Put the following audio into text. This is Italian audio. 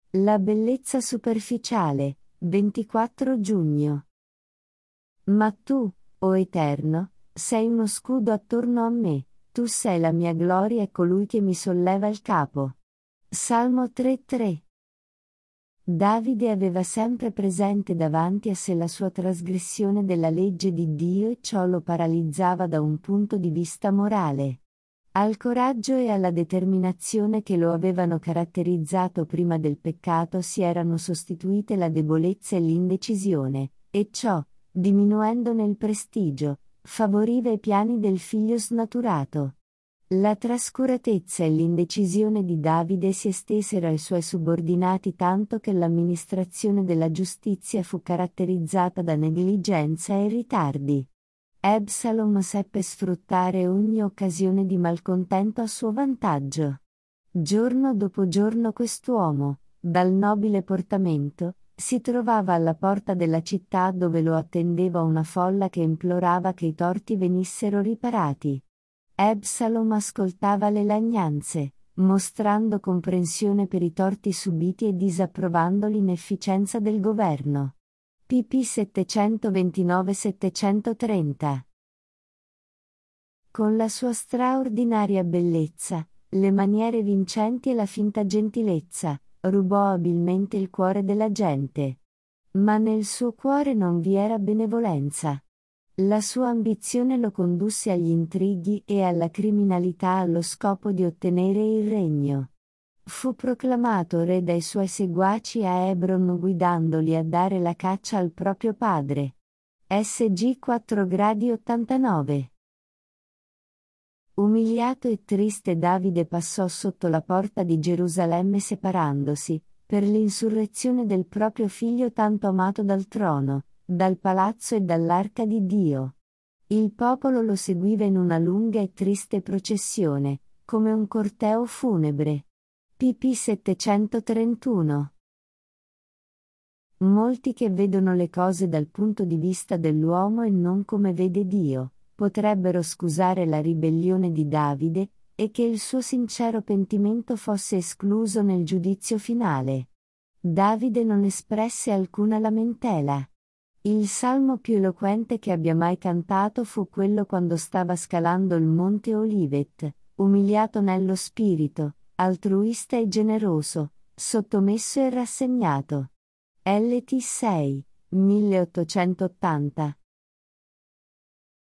La bellezza superficiale, 24 giugno. Ma tu, o Eterno, sei uno scudo attorno a me, tu sei la mia gloria e colui che mi solleva il capo. Salmo 3:3. Davide aveva sempre presente davanti a sé la sua trasgressione della legge di Dio e ciò lo paralizzava da un punto di vista morale. Al coraggio e alla determinazione che lo avevano caratterizzato prima del peccato si erano sostituite la debolezza e l'indecisione, e ciò, diminuendone il prestigio, favoriva i piani del figlio snaturato. La trascuratezza e l'indecisione di Davide si estesero ai suoi subordinati tanto che l'amministrazione della giustizia fu caratterizzata da negligenza e ritardi. Absalom seppe sfruttare ogni occasione di malcontento a suo vantaggio. Giorno dopo giorno quest'uomo, dal nobile portamento, si trovava alla porta della città dove lo attendeva una folla che implorava che i torti venissero riparati. Absalom ascoltava le lagnanze, mostrando comprensione per i torti subiti e disapprovando l'inefficienza del governo. pp 729-730. Con la sua straordinaria bellezza, le maniere vincenti e la finta gentilezza, rubò abilmente il cuore della gente. Ma nel suo cuore non vi era benevolenza. La sua ambizione lo condusse agli intrighi e alla criminalità allo scopo di ottenere il regno. Fu proclamato re dai suoi seguaci a Hebron guidandoli a dare la caccia al proprio padre. SG 4 gradi 89. Umiliato e triste Davide passò sotto la porta di Gerusalemme separandosi, per l'insurrezione del proprio figlio tanto amato dal trono, dal palazzo e dall'arca di Dio. Il popolo lo seguiva in una lunga e triste processione, come un corteo funebre. pp 731. Molti che vedono le cose dal punto di vista dell'uomo e non come vede Dio, potrebbero scusare la ribellione di Davide, e che il suo sincero pentimento fosse escluso nel giudizio finale. Davide non espresse alcuna lamentela. Il salmo più eloquente che abbia mai cantato fu quello quando stava scalando il monte Olivet, umiliato nello spirito, altruista e generoso, sottomesso e rassegnato. LT 6, 1880.